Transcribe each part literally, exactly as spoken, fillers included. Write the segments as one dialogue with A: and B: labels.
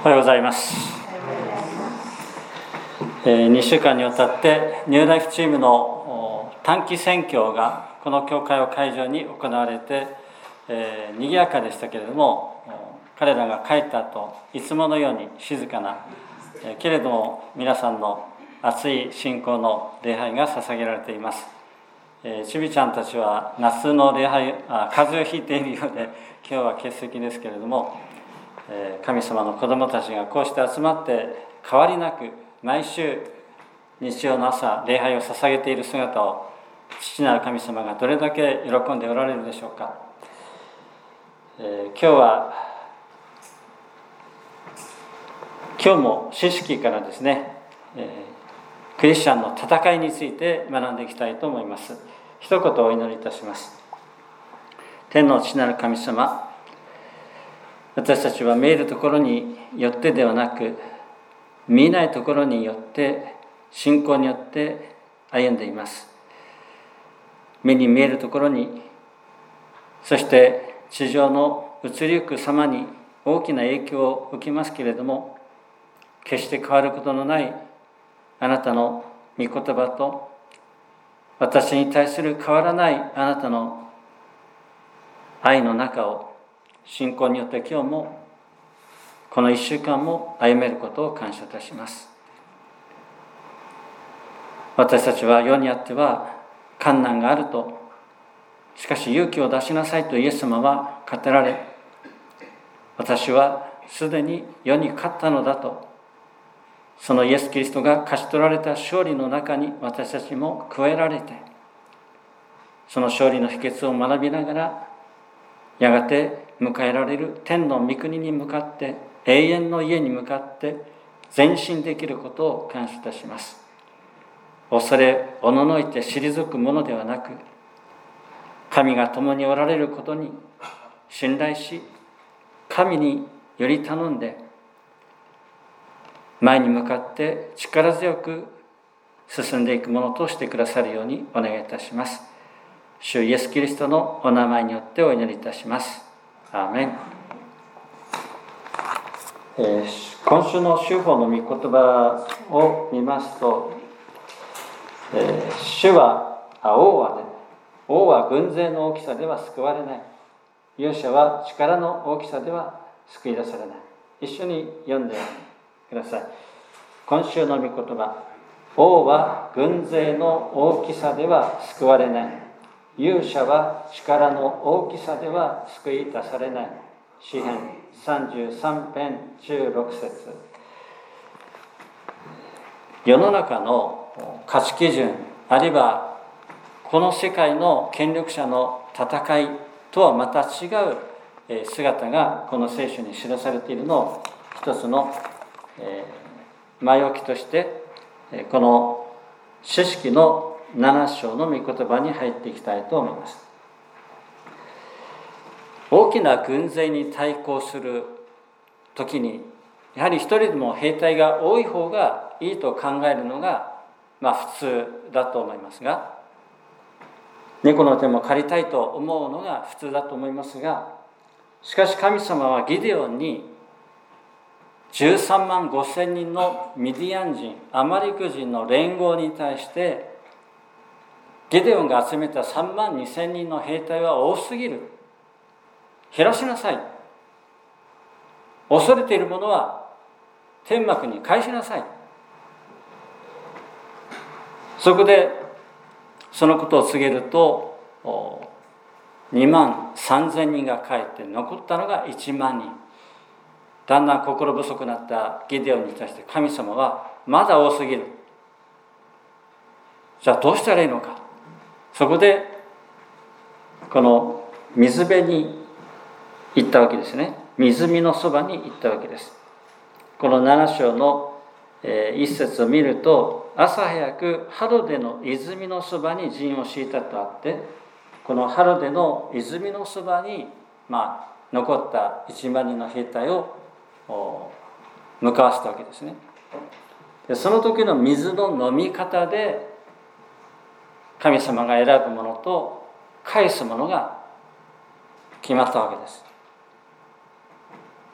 A: おはようございます。えー、にしゅうかんにわたってニューライフチームの短期宣教がこの教会を会場に行われて、えー、賑やかでしたけれども、彼らが帰った後いつものように静かな、えー、けれども皆さんの熱い信仰の礼拝が捧げられています。えー、ちびちゃんたちは夏の礼拝あ風邪をひいているようで今日は欠席ですけれども、神様の子供たちがこうして集まって変わりなく毎週日曜の朝礼拝を捧げている姿を父なる神様がどれだけ喜んでおられるでしょうか。えー、今日は今日も知識からですね、えー、クリスチャンの戦いについて学んでいきたいと思います。一言お祈りいたします。天の父なる神様、私たちは見えるところによってではなく、見えないところによって信仰によって歩んでいます。目に見えるところに、そして地上の移りゆく様に大きな影響を受けますけれども、決して変わることのないあなたの御言葉と、私に対する変わらないあなたの愛の中を信仰によって今日もこの一週間も歩めることを感謝いたします。私たちは世にあっては困難があると、しかし勇気を出しなさいとイエス様は語られ、私はすでに世に勝ったのだと、そのイエス・キリストが勝ち取られた勝利の中に私たちも加えられて、その勝利の秘訣を学びながら、やがて迎えられる天の御国に向かって、永遠の家に向かって前進できることを感謝いたします。恐れおののいて退くものではなく、神が共におられることに信頼し、神により頼んで前に向かって力強く進んでいくものとしてくださるようにお願いいたします。主イエス・キリストのお名前によってお祈りいたします。アーメン。えー、今週の主法の御言葉を見ますと、えー、主は王はで、王は軍勢の大きさでは救われない。勇者は力の大きさでは救い出されない。一緒に読んでください。今週の御言葉、王は軍勢の大きさでは救われない。勇者は力の大きさでは救い出されない。詩編さんじゅうさん編じゅうろく節。世の中の価値基準、あるいはこの世界の権力者の戦いとはまた違う姿がこの聖書に記されているのを一つの前置きとして、この詩式のなな章の御言葉に入っていきたいと思います。大きな軍勢に対抗するときに、やはり一人でも兵隊が多い方がいいと考えるのが、まあ普通だと思いますが、猫の手も借りたいと思うのが普通だと思いますが、しかし神様はギデオンにじゅうさんまんごせんにんのミディアン人、アマリク人の連合に対して、ゲデオンが集めたさんまんにせんにんの兵隊は多すぎる。減らしなさい。恐れている者は天幕に返しなさい。そこでそのことを告げると、にまんさんぜんにんが帰って残ったのがいちまんにん。だんだん心細くなったゲデオンに対して神様はまだ多すぎる。じゃあどうしたらいいのか。そこでこの水辺に行ったわけですね。湖のそばに行ったわけです。このなな章の一節を見ると、朝早くハロデの泉のそばに陣を敷いたとあって、このハロデの泉のそばに、まあ、残ったいちまんにんの兵隊を向かわせたわけですね。でその時の水の飲み方で神様が選ぶものと返すものが決まったわけです。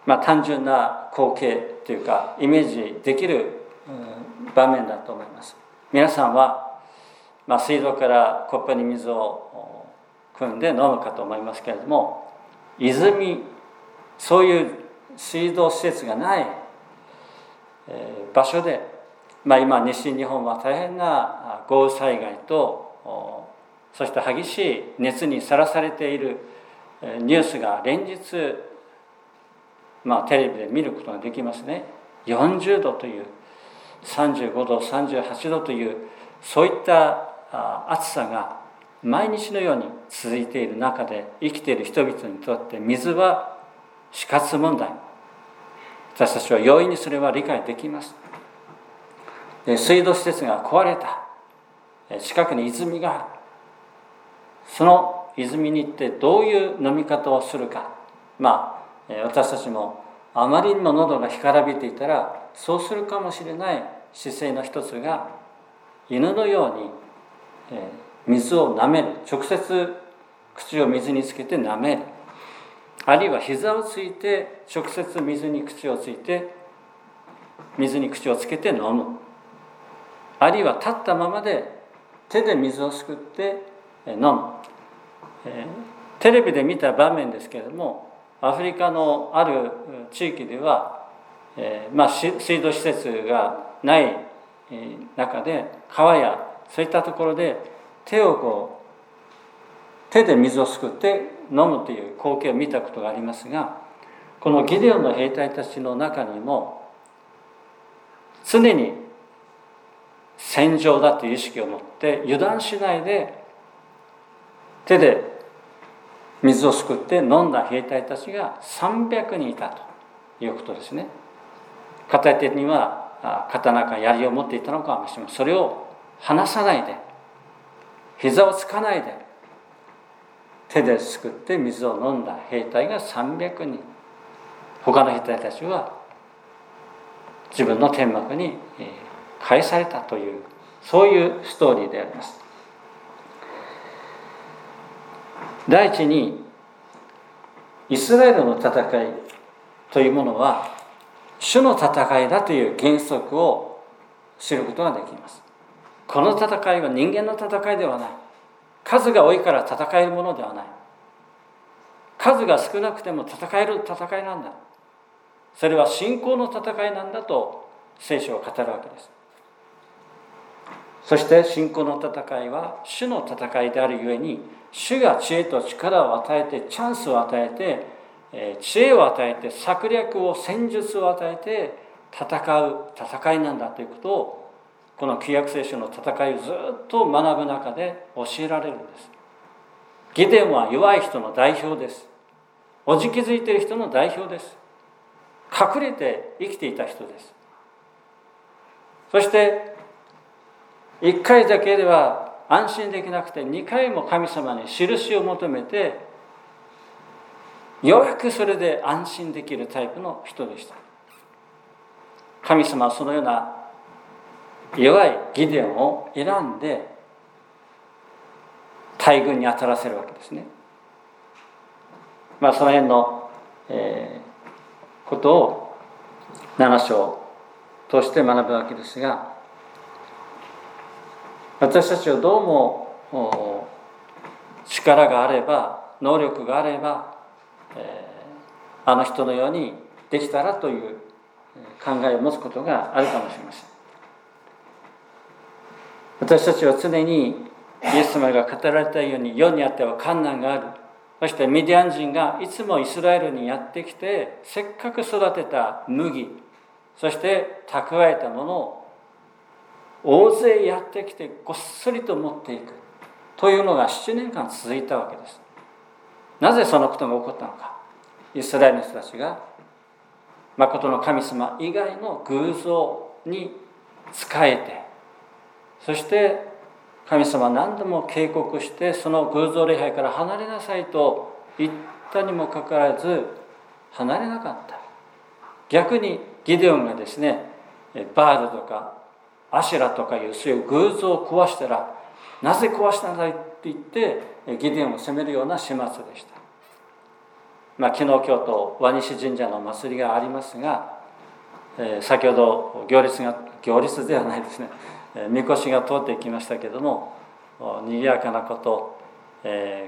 A: まあ、単純な光景というかイメージできる場面だと思います。皆さんは、まあ、水道からコップに水を汲んで飲むかと思いますけれども、泉、そういう水道施設がない場所で、まあ、今西日本は大変な豪雨災害と、そして激しい熱にさらされているニュースが連日、まあ、テレビで見ることができますね。よんじゅうどという、さんじゅうごど、さんじゅうはちどという、そういった暑さが毎日のように続いている中で、生きている人々にとって水は死活問題。私たちは容易にそれは理解できます。で、水道施設が壊れた、近くに泉がある、その泉に行ってどういう飲み方をするか、まあ私たちもあまりにも喉が干からびていたらそうするかもしれない姿勢の一つが、犬のように水を舐める、直接口を水につけて舐める、あるいは膝をついて直接水に口をついて水に口をつけて飲む、あるいは立ったままで手で水をすくって飲む。えー、テレビで見た場面ですけれども、アフリカのある地域では、えーまあ、水道施設がない中で川やそういったところで手をこう手で水をすくって飲むという光景を見たことがありますが、このギデオンの兵隊たちの中にも常に戦場だという意識を持って油断しないで手で水をすくって飲んだ兵隊たちがさんびゃくにんいたということですね。片手には刀か槍を持っていたのかもしれません。それを離さないで、膝をつかないで手ですくって水を飲んだ兵隊がさんびゃくにん、他の兵隊たちは自分の天幕に返されたという、そういうストーリーであります。第一に、イスラエルの戦いというものは主の戦いだという原則を知ることができます。この戦いは人間の戦いではない。数が多いから戦えるものではない。数が少なくても戦える戦いなんだ。それは信仰の戦いなんだと聖書は語るわけです。そして信仰の戦いは主の戦いであるゆえに、主が知恵と力を与えて、チャンスを与えて、知恵を与えて、策略を、戦術を与えて戦う戦いなんだということを、この旧約聖書の戦いをずっと学ぶ中で教えられるんです。ギデオンは弱い人の代表です。おじけづいている人の代表です。隠れて生きていた人です。そしていっかいだけでは安心できなくて、にかいも神様に印を求めて、ようやくそれで安心できるタイプの人でした。神様はそのような弱いギデオンを選んで大軍に当たらせるわけですね。まあその辺の、えー、ことをなな章として学ぶわけですが、私たちはどうも力があれば、能力があれば、えー、あの人のようにできたらという考えを持つことがあるかもしれません。私たちは常にイエス様が語られたように、世にあっては困難がある。そしてミディアン人がいつもイスラエルにやってきて、せっかく育てた麦、そして蓄えたものを大勢やってきてごっそりと持っていくというのがななねんかん続いたわけです。なぜそのことが起こったのか。イスラエルの人たちが誠の神様以外の偶像に仕えて、そして神様は何度も警告して、その偶像礼拝から離れなさいと言ったにもかかわらず離れなかった。逆にギデオンがですね、バールとかアシュラとかいうそういう偶像を壊したら、なぜ壊したんだいって言ってギデオンを責めるような始末でした。 まあ、昨日今日と輪西神社のお祭りがありますが、えー、先ほど行列が行列ではないですね、えー、みこしが通っていきましたけれども、にぎやかなこと、え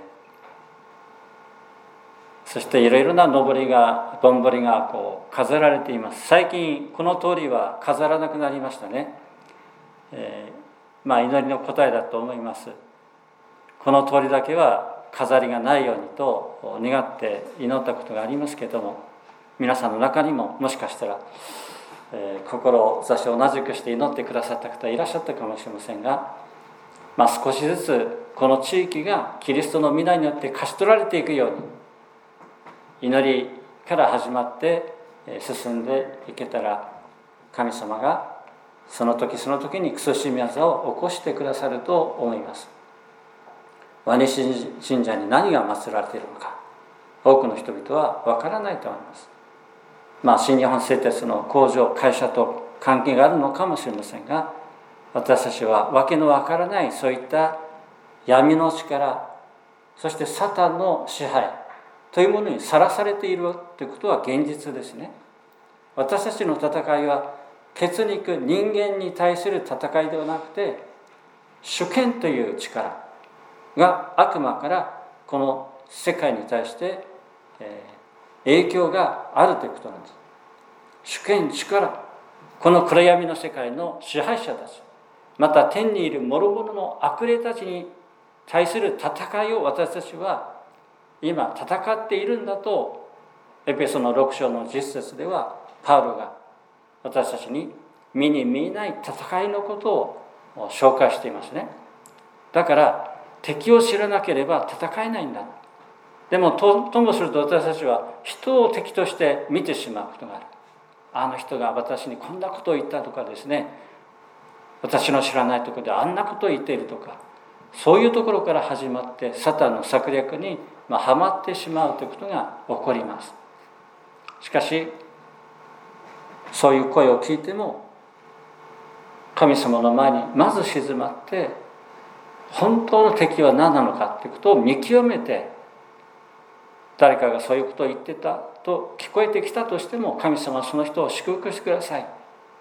A: ー、そしていろいろなのぼりがぼんぼりがこう飾られています。最近この通りは飾らなくなりましたね。えー、まあ祈りの答えだと思います。この通りだけは飾りがないようにと願って祈ったことがありますけれども、皆さんの中にももしかしたら、えー、志を同じくして祈ってくださった方いらっしゃったかもしれませんが、まあ、少しずつこの地域がキリストの皆によって勝ち取られていくように、祈りから始まって進んでいけたら、神様がその時その時に苦しみ技を起こしてくださると思います。輪西神社に何が祀られているのか、多くの人々は分からないと思います。まあ、新日本製鉄の工場、会社と関係があるのかもしれませんが、私たちは訳の分からないそういった闇の力、そしてサタンの支配というものにさらされているということは現実ですね。私たちの戦いは血肉、人間に対する戦いではなくて、主権という力が悪魔からこの世界に対して、えー、影響があるということなんです。主権、力、この暗闇の世界の支配者たち、また天にいる諸々の悪霊たちに対する戦いを私たちは今戦っているんだと、エペソのろく章のじゅっ節ではパウロが私たちに目に見えない戦いのことを紹介していますね。だから敵を知らなければ戦えないんだ。でも と, ともすると私たちは人を敵として見てしまうことがある。あの人が私にこんなことを言ったとかですね、私の知らないところであんなことを言っているとか、そういうところから始まってサタンの策略にまあはまってしまうということが起こります。しかしそういう声を聞いても、神様の前にまず静まって、本当の敵は何なのかということを見極めて、誰かがそういうことを言ってたと聞こえてきたとしても、神様はその人を祝福してください。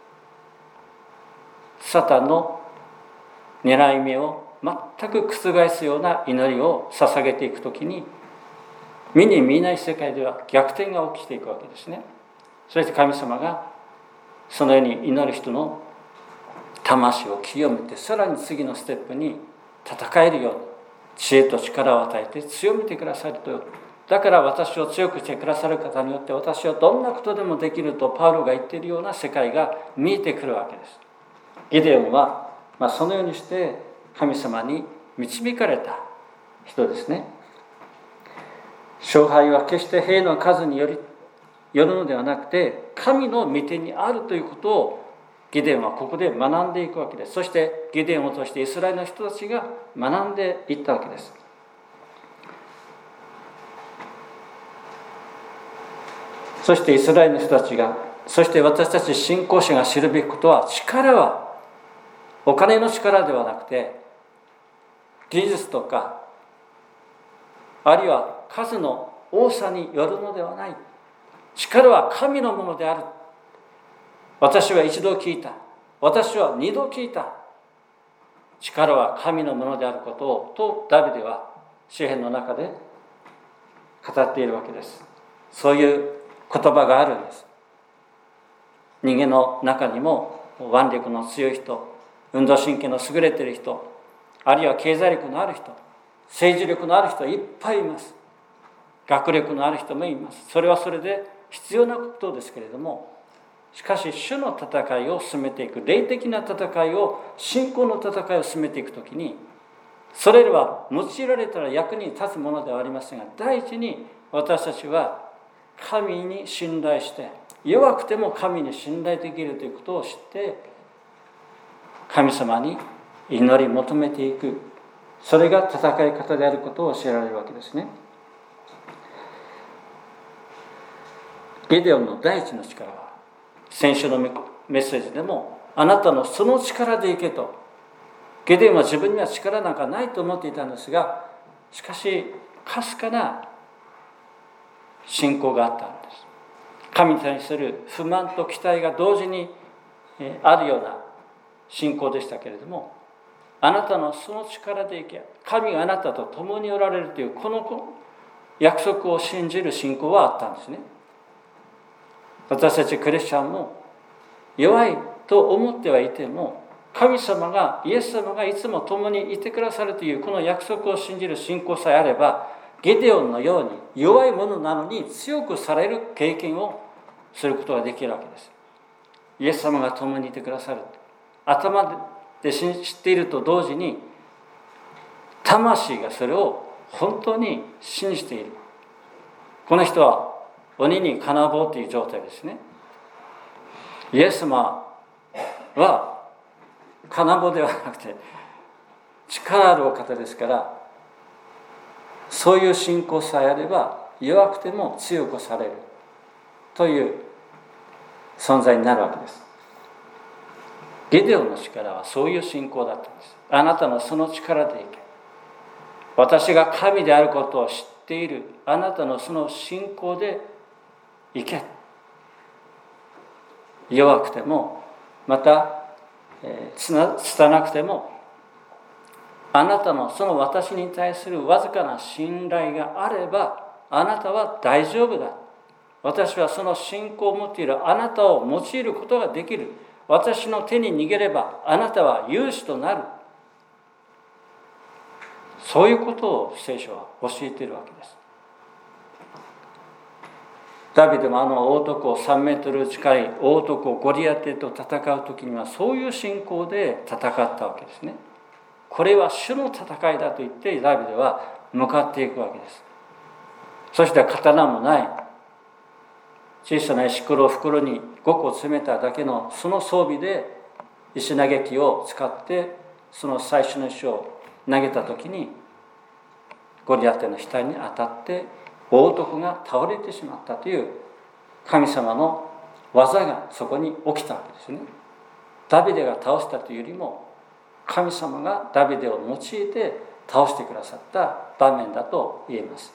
A: サタンの狙い目を全く覆すような祈りを捧げていくときに、目に見えない世界では逆転が起きていくわけですね。そして神様がそのように祈る人の魂を清めて、さらに次のステップに戦えるように知恵と力を与えて強めてくださると。だから私を強くしてくださる方によって、私はどんなことでもできるとパウロが言っているような世界が見えてくるわけです。ギデオンは、まあ、そのようにして神様に導かれた人ですね。勝敗は決して兵の数によりよるのではなくて、神の御手にあるということをギデオンはここで学んでいくわけです。そしてギデオンを通してイスラエルの人たちが学んでいったわけです。そしてイスラエルの人たちが、そして私たち信仰者が知るべきことは、力はお金の力ではなくて、技術とかあるいは数の多さによるのではない。力は神のものである。私は一度聞いた。私は二度聞いた。力は神のものであることをとダビデは詩篇の中で語っているわけです。そういう言葉があるんです。人間の中にも腕力の強い人、運動神経の優れている人、あるいは経済力のある人、政治力のある人はいっぱいいます。学力のある人もいます。それはそれで必要なことですけれども、しかし主の戦いを進めていく、霊的な戦いを、信仰の戦いを進めていくときに、それらは用いられたら役に立つものではありませんが、第一に私たちは神に信頼して、弱くても神に信頼できるということを知って、神様に祈り求めていく、それが戦い方であることを教えられるわけですね。ゲデオンの第一の力は、先週のメッセージでも、あなたのその力でいけと。ゲデオンは自分には力なんかないと思っていたんですが、しかしかすかな信仰があったんです。神に対する不満と期待が同時にあるような信仰でしたけれども、あなたのその力でいけ、神があなたと共におられるというこの約束を信じる信仰はあったんですね。私たちクリスチャンも弱いと思ってはいても、神様が、イエス様がいつも共にいてくださるというこの約束を信じる信仰さえあれば、ゲデオンのように弱いものなのに強くされる経験をすることができるわけです。イエス様が共にいてくださる。頭で知っていると同時に、魂がそれを本当に信じている。この人は鬼に金棒という状態ですね。イエス様は金棒ではなくて力あるお方ですから、そういう信仰さえあれば弱くても強くされるという存在になるわけです。ゲデオンの力はそういう信仰だったんです。あなたのその力でいけ、私が神であることを知っているあなたのその信仰でいけ。弱くても、また、えー、つな拙くても、あなたのその私に対するわずかな信頼があれば、あなたは大丈夫だ。私はその信仰を持っているあなたを用いることができる。私の手に逃げればあなたは勇士となる。そういうことを聖書は教えているわけです。ダビデもあの大男、さんメートル近い大男ゴリアテと戦う時にはそういう信仰で戦ったわけですね。これは主の戦いだと言ってダビデは向かっていくわけです。そして刀もない小さな石ころを袋にごこ詰めただけのその装備で石投げ機を使ってその最初の石を投げた時にゴリアテの額に当たって大男が倒れてしまったという神様の技がそこに起きたわけですね。ダビデが倒したというよりも神様がダビデを用いて倒してくださった場面だと言えます。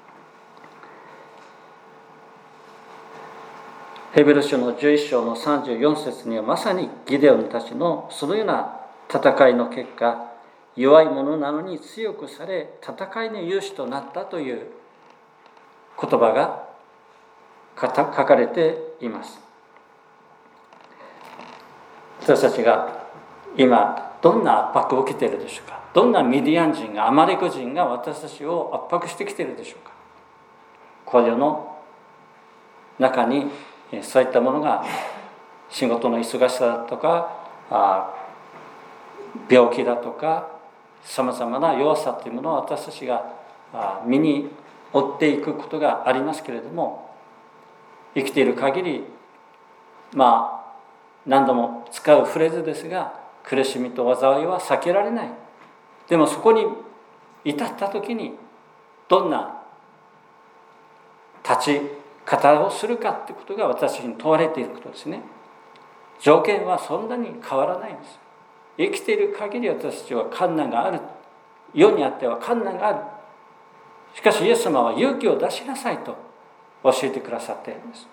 A: ヘブル書のじゅういっ章のさんじゅうよん節にはまさにギデオンたちのそのような戦いの結果、弱い者なのに強くされ戦いの勇士となったという言葉が書かれています。私たちが今どんな圧迫を受けているでしょうか。どんなミディアン人がアマレク人が私たちを圧迫してきているでしょうか。この世の中にそういったものが仕事の忙しさだとか病気だとかさまざまな弱さというものを私たちが身に追っていくことがありますけれども、生きている限りまあ何度も使うフレーズですが、苦しみと災いは避けられない。でもそこに至った時にどんな立ち方をするかということが私に問われていることですね。条件はそんなに変わらないんです。生きている限り私たちは困難がある。世にあっては困難がある。しかしイエス様は勇気を出しなさいと教えてくださっているんです。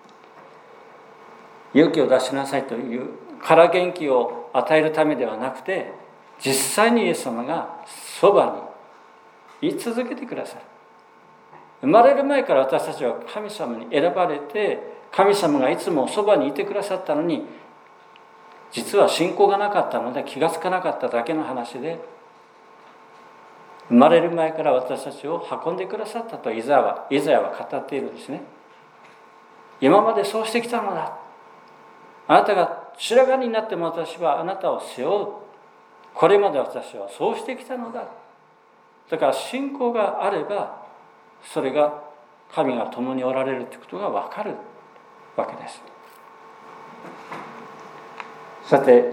A: 勇気を出しなさいというから元気を与えるためではなくて、実際にイエス様がそばに居続けてくださる。生まれる前から私たちは神様に選ばれて、神様がいつもそばにいてくださったのに、実は信仰がなかったので気がつかなかっただけの話で、生まれる前から私たちを運んでくださったとイザヤは、イザヤは語っているんですね。今までそうしてきたのだ。あなたが白髪になっても私はあなたを背負う。これまで私はそうしてきたのだ。だから信仰があれば、それが神が共におられるということが分かるわけです。さて、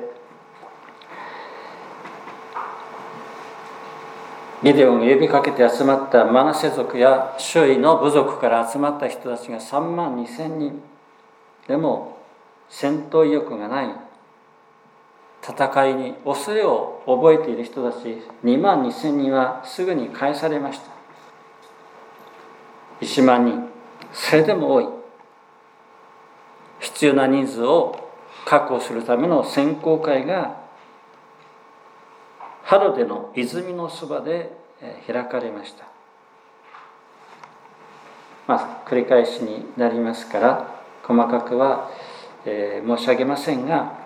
A: ギデオンが呼びかけて集まったマナセ族や周囲の部族から集まった人たちがさんまんにせんにん。でも戦闘意欲がない、戦いに恐れを覚えている人たちにまんにせんにんはすぐに返されました。いちまんにん、 それでも多い。必要な人数を確保するための選考会がハロデの泉のそばで開かれました。まあ、繰り返しになりますから細かくは、えー、申し上げませんが、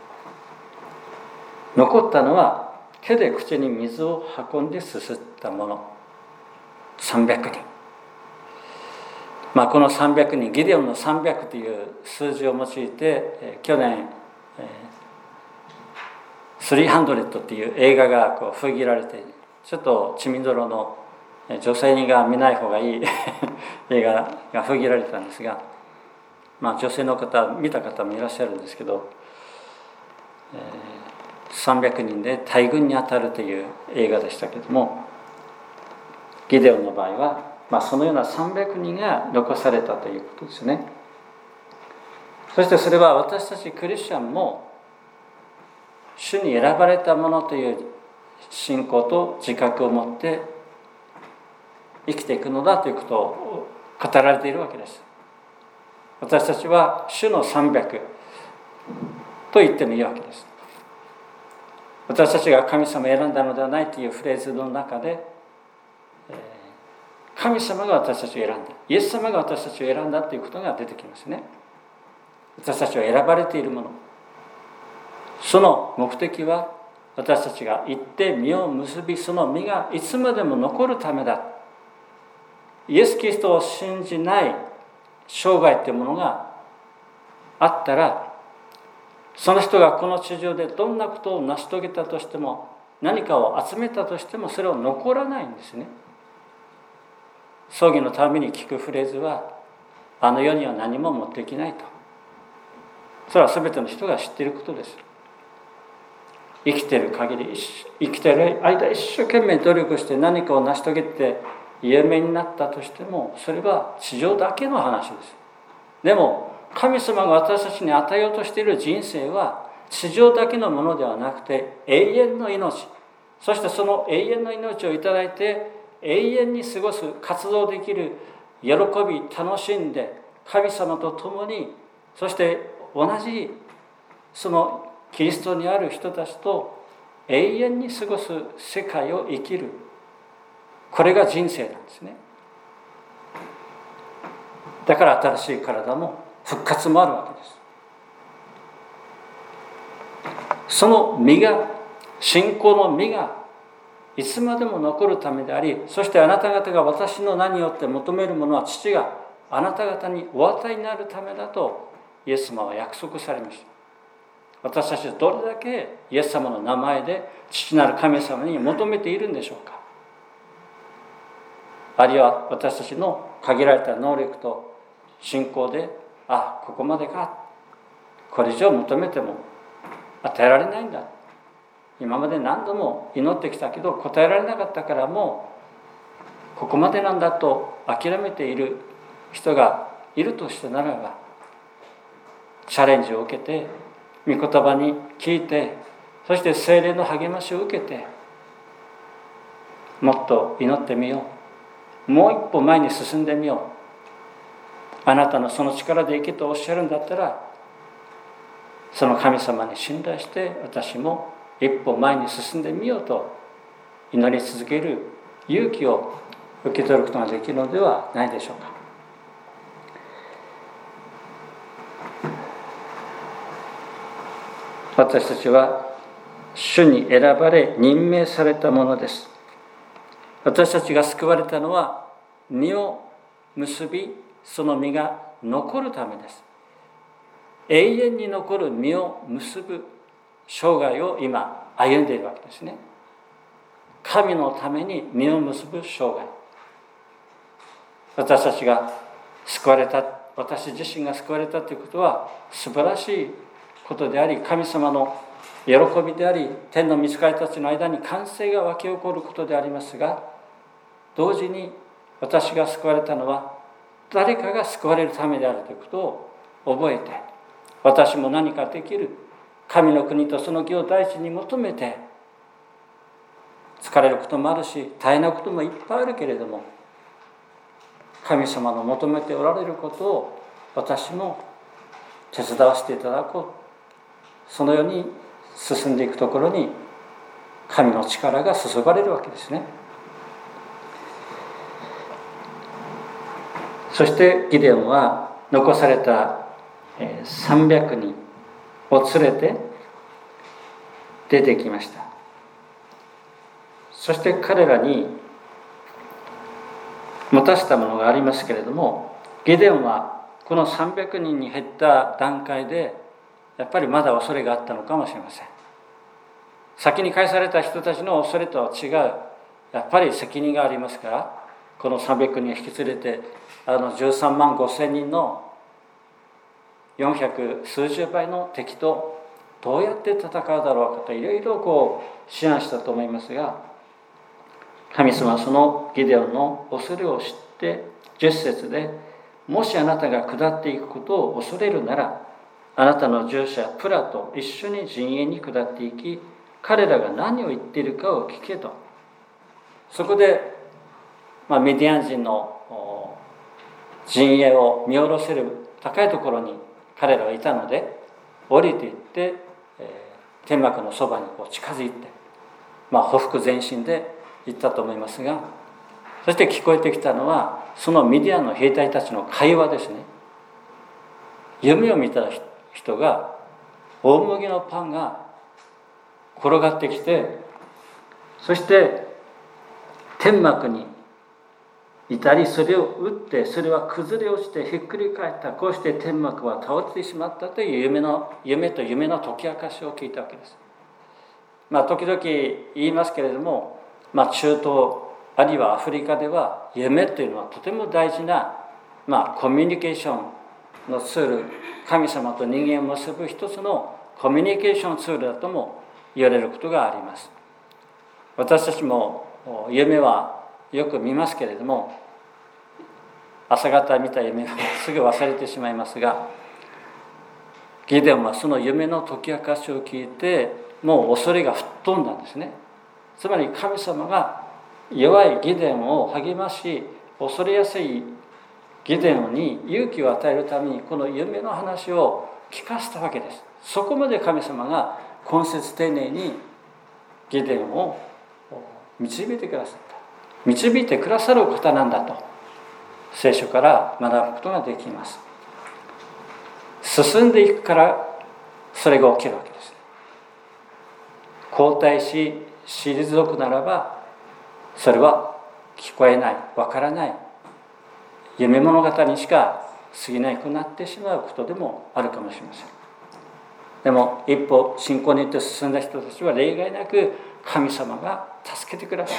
A: 残ったのは手で口に水を運んですすったものさんびゃくにん。まあ、このさんびゃくにん、ギデオンのさんびゃくという数字を用いて、えー、去年、えー、スリーハンドレッドっていう映画がこう封切られて、ちょっと血みどろの女性が見ない方がいい映画が封切られたんですが、まあ、女性の方見た方もいらっしゃるんですけど、えー、さんびゃくにんで大軍に当たるという映画でしたけども、ギデオンの場合はまあ、そのようなさんびゃくにんが残されたということですね。そしてそれは私たちクリスチャンも主に選ばれたものという信仰と自覚を持って生きていくのだということを語られているわけです。私たちは主のさんびゃくと言ってもいいわけです。私たちが神様を選んだのではないというフレーズの中で、神様が私たちを選んだ、イエス様が私たちを選んだということが出てきますね。私たちは選ばれているもの、その目的は私たちが行って実を結び、その実がいつまでも残るためだ。イエス・キリストを信じない生涯というものがあったら、その人がこの地上でどんなことを成し遂げたとしても、何かを集めたとしてもそれは残らないんですね。葬儀のために聞くフレーズは、あの世には何も持っていけないと。それは全ての人が知っていることです。生きている限り、生きている間一生懸命努力して何かを成し遂げて有名になったとしても、それは地上だけの話です。でも神様が私たちに与えようとしている人生は地上だけのものではなくて永遠の命、そしてその永遠の命をいただいて永遠に過ごす、活動できる、喜び楽しんで神様と共に、そして同じそのキリストにある人たちと永遠に過ごす世界を生きる、これが人生なんですね。だから新しい体も復活もあるわけです。その実が、信仰の実がいつまでも残るためであり、そしてあなた方が私の名によって求めるものは父があなた方にお与えになるためだとイエス様は約束されました。私たちはどれだけイエス様の名前で父なる神様に求めているんでしょうか。あるいは私たちの限られた能力と信仰で、あ、ここまでか、これ以上求めても与えられないんだ、今まで何度も祈ってきたけど答えられなかったからもうここまでなんだと諦めている人がいるとしたならば、チャレンジを受けて御言葉に聞いて、そして聖霊の励ましを受けて、もっと祈ってみよう、もう一歩前に進んでみよう、あなたのその力で生きとおっしゃるんだったら、その神様に信頼して私も一歩前に進んでみようと祈り続ける勇気を受け取ることができるのではないでしょうか。私たちは主に選ばれ任命されたものです。私たちが救われたのは実を結び、その実が残るためです。永遠に残る実を結ぶ生涯を今歩んでいるわけですね。神のために実を結ぶ生涯。私たちが救われた、私自身が救われたということは素晴らしいことであり、神様の喜びであり、天の御使いたちの間に歓声が湧き起こることでありますが、同時に私が救われたのは誰かが救われるためであるということを覚えて、私も何かできる、神の国とその義を第一に求めて、疲れることもあるし大変なこともいっぱいあるけれども、 神様の求めておられることを私も手伝わせていただこう、そのように進んでいくところに神の力が注がれるわけですね。そしてギデオンは残されたさんびゃくにんを連れて出てきました。そして彼らに持たせたものがありますけれども、ギデオンはこのさんびゃくにんに減った段階でやっぱりまだ恐れがあったのかもしれません。先に返された人たちの恐れとは違う、やっぱり責任がありますから、このさんびゃくにんを引き連れてあのじゅうさんまんごせんにんのよんひゃくすうじゅうばいの敵とどうやって戦うだろうかといろいろこう思案したと思いますが、神様はそのギデオンの恐れを知ってじゅっせつで、もしあなたが下っていくことを恐れるなら、あなたの従者プラと一緒に陣営に下っていき、彼らが何を言っているかを聞けと。そこで、まあ、ミディアン人の陣営を見下ろせる高いところに彼らはいたので、降りていって、えー、天幕のそばにこう近づいて、まあ、ほふ前進で行ったと思いますが、そして聞こえてきたのはそのミディアンの兵隊たちの会話ですね。夢を見た人が大麦のパンが転がってきて、そして天幕にいたり、それを打ってそれは崩れ落ちてひっくり返った。こうして天幕は倒れてしまったという夢の夢と夢の解き明かしを聞いたわけです。まあ時々言いますけれども、まあ、中東あるいはアフリカでは夢というのはとても大事な、まあ、コミュニケーションのツール、神様と人間を結ぶ一つのコミュニケーションツールだとも言われることがあります。私たちも夢はよく見ますけれども、朝方見た夢はすぐ忘れてしまいますが、ギデオンはその夢の解き明かしを聞いて、もう恐れが吹っ飛んだんですね。つまり神様が弱いギデオンを励まし、恐れやすいギデオンに勇気を与えるためにこの夢の話を聞かせたわけです。そこまで神様が懇切丁寧にギデオンを導いてくださった、導いてくださる方なんだと聖書から学ぶことができます。進んでいくからそれが起きるわけです。後退し退くならば、それは聞こえない、わからない夢物語にしか過ぎなくなってしまうことでもあるかもしれません。でも一歩信仰によって進んだ人たちは例外なく神様が助けてくださった、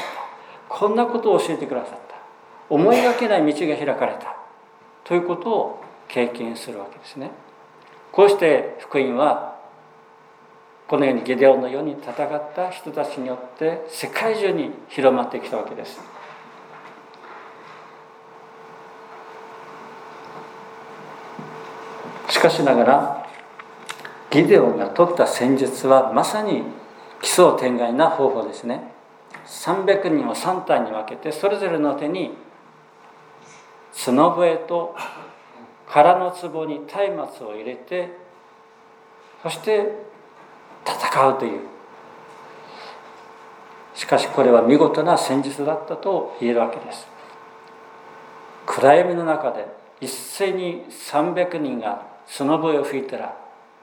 A: こんなことを教えてくださった、思いがけない道が開かれたということを経験するわけですね。こうして福音はこのようにゲデオンのように戦った人たちによって世界中に広まってきたわけです。しかしながらギデオンが取った戦術はまさに奇想天外な方法ですね。さんびゃくにんをさん隊に分けて、それぞれの手に角笛と空の壺に松明を入れて、そして戦うという。しかしこれは見事な戦術だったと言えるわけです。暗闇の中で一斉にさんびゃくにんが角笛を吹いたら、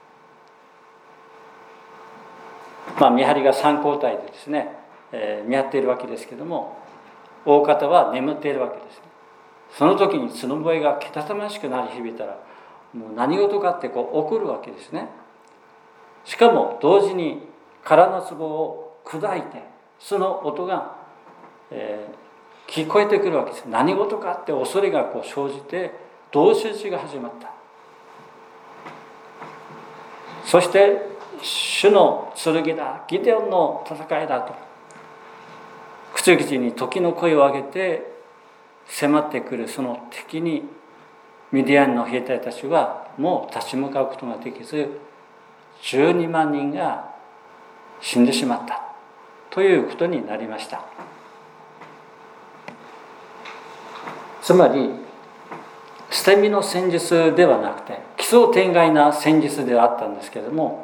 A: まあ見張りがさん交代でですね、えー、見張っているわけですけども、大方は眠っているわけです。その時に角笛がけたたましく鳴り響いたら、もう何事かってこう怒るわけですね。しかも同時に空の壺を砕いて、その音が、えー、聞こえてくるわけです。何事かって恐れがこう生じて同士討ちが始まった。そして主の剣だ、ギデオンの戦いだと口々に時の声を上げて迫ってくるその敵に、ミディアンの兵隊たちはもう立ち向かうことができず、じゅうにまんにんが死んでしまったということになりました。つまり捨て身の戦術ではなくて奇想天外な戦術ではあったんですけれども、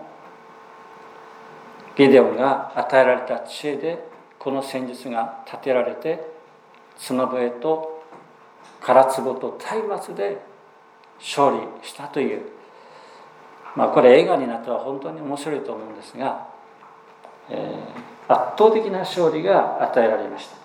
A: ギデオンが与えられた知恵でこの戦術が立てられて、角笛と唐壺と松明で勝利したという、まあこれ映画になったら本当に面白いと思うんですが、えー、圧倒的な勝利が与えられました。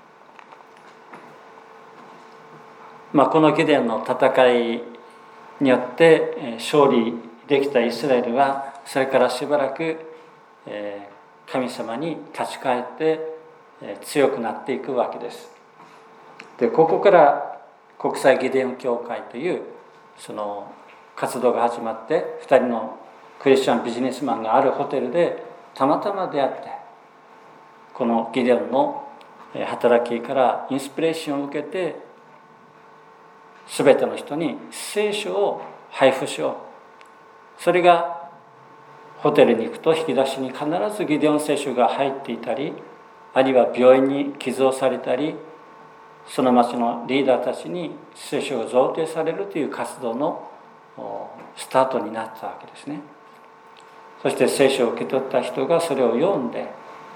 A: まあ、このギデオンの戦いによって勝利できたイスラエルは、それからしばらく神様に立ち返って強くなっていくわけです。で、ここから国際ギデオン教会というその活動が始まって、ふたりのクリスチャンビジネスマンがあるホテルでたまたま出会って、このギデオンの働きからインスピレーションを受けて、すべての人に聖書を配布しよう。それがホテルに行くと引き出しに必ずギデオン聖書が入っていたり、あるいは病院に寄贈されたり、その町のリーダーたちに聖書が贈呈されるという活動のスタートになったわけですね。そして聖書を受け取った人がそれを読んで、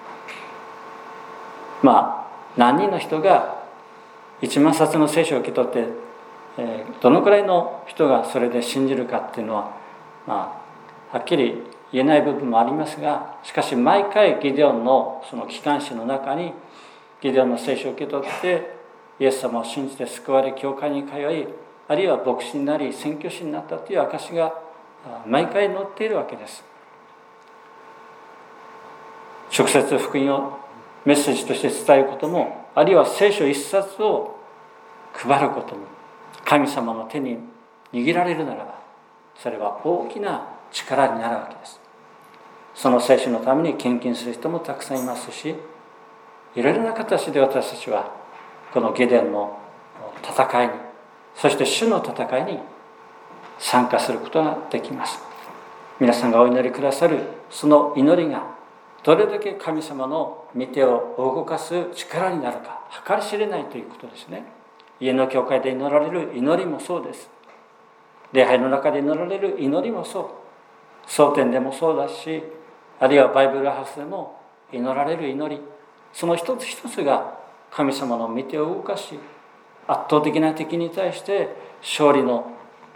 A: まあ何人の人が一万冊の聖書を受け取って、えー、どのくらいの人がそれで信じるかっていうのは、まあはっきり言えない部分もありますが、しかし毎回ギデオンのその機関誌の中にギデオンの聖書を受け取ってイエス様を信じて救われ教会に通い、あるいは牧師になり宣教師になったという証が毎回載っているわけです。直接福音をメッセージとして伝えることも、あるいは聖書一冊を配ることも、神様の手に握られるならばそれは大きな力になるわけです。その聖書のために献金する人もたくさんいますし、いろいろな形で私たちはこのゲデオンの戦いに、そして主の戦いに参加することができます。皆さんがお祈りくださるその祈りがどれだけ神様の御手を動かす力になるか計り知れないということですね。家の教会で祈られる祈りもそうです。礼拝の中で祈られる祈りもそう、蒼天でもそうだし、あるいはバイブルハウスでも祈られる祈り、その一つ一つが神様の御手を動かし、圧倒的な敵に対して勝利の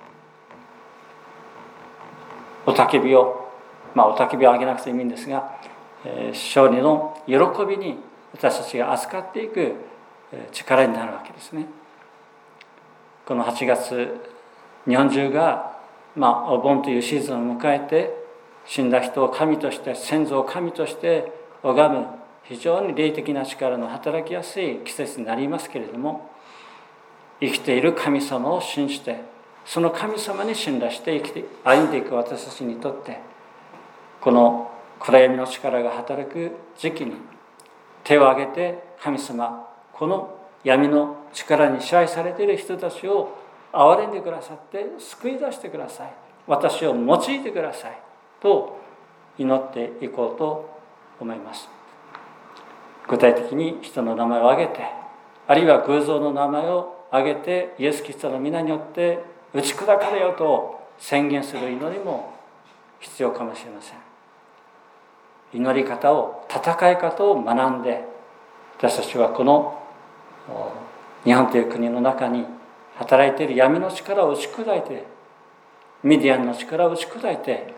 A: おたけびを、まあおたけびをあげなくてもいいんですが、えー、勝利の喜びに私たちが預かっていく力になるわけですね。このはちがつ、日本中が、まあ、お盆というシーズンを迎えて、死んだ人を神として、先祖を神として拝む非常に霊的な力の働きやすい季節になりますけれども、生きている神様を信じて、その神様に信頼して生きて歩んでいく私たちにとって、この暗闇の力が働く時期に手を挙げて、神様、この闇の力に支配されている人たちを憐れんでくださって救い出してください、私を用いてくださいと祈っていこうと思います。具体的に人の名前を挙げて、あるいは偶像の名前を挙げて、イエス・キリストの皆によって打ち砕かれようと宣言する祈りも必要かもしれません。祈り方を、戦い方を学んで、私たちはこの日本という国の中に働いている闇の力を打ち砕いて、ミディアンの力を打ち砕いて、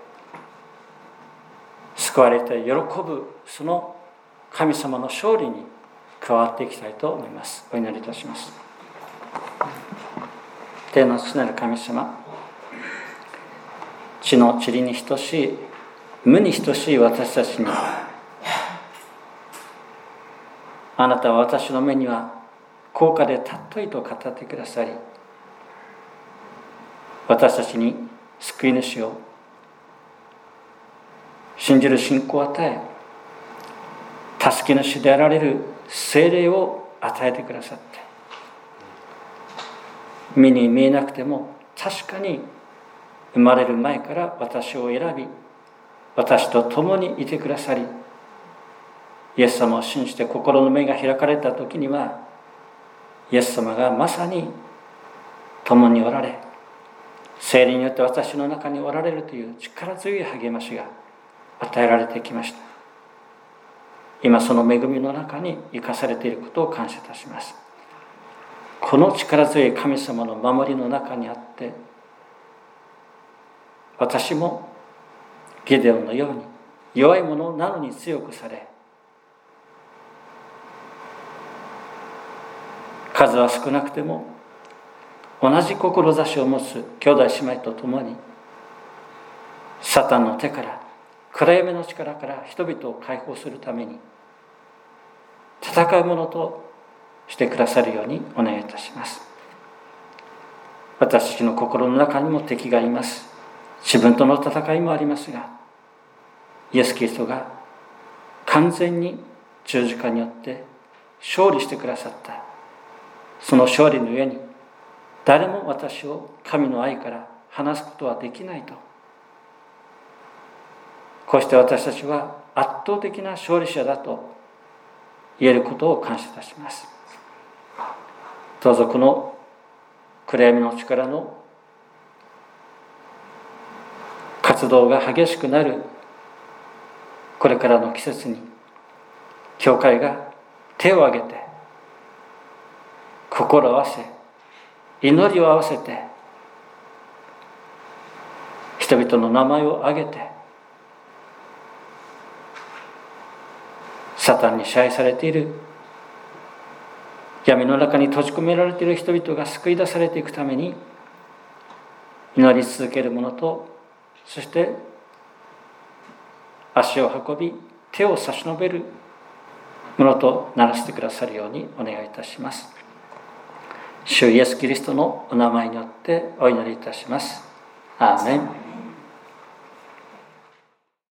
A: 救われて喜ぶその神様の勝利に加わっていきたいと思います。お祈りいたします。天の父なる神様、地の塵に等しい、無に等しい私たちに、あなたは私の目には高価で尊いと語ってくださり、私たちに救い主を、信じる信仰を与え、助け主であられる聖霊を与えてくださって、目に見えなくても確かに生まれる前から私を選び、私と共にいてくださり、イエス様を信じて心の目が開かれた時には、イエス様がまさに共におられ、聖霊によって私の中におられるという力強い励ましが与えられてきました。今その恵みの中に生かされていることを感謝いたします。この力強い神様の守りの中にあって、私もゲデオンのように弱い者なのに強くされ、数は少なくても同じ志を持つ兄弟姉妹と共に、サタンの手から暗闇の力から人々を解放するために戦うものとしてくださるようにお願いいたします。私たちの心の中にも敵がいます。自分との戦いもありますが、イエス・キリストが完全に十字架によって勝利してくださった、その勝利の上に誰も私を神の愛から離すことはできないと、こうして私たちは圧倒的な勝利者だと言えることを感謝いたします。どうぞこの暗闇の力の活動が激しくなるこれからの季節に、教会が手を挙げて心を合わせ、祈りを合わせて、人々の名前を挙げて、サタンに支配されている闇の中に閉じ込められている人々が救い出されていくために祈り続ける者と、そして足を運び手を差し伸べる者とならせてくださるようにお願いいたします。主イエスキリストのお名前によってお祈りいたします。アーメン。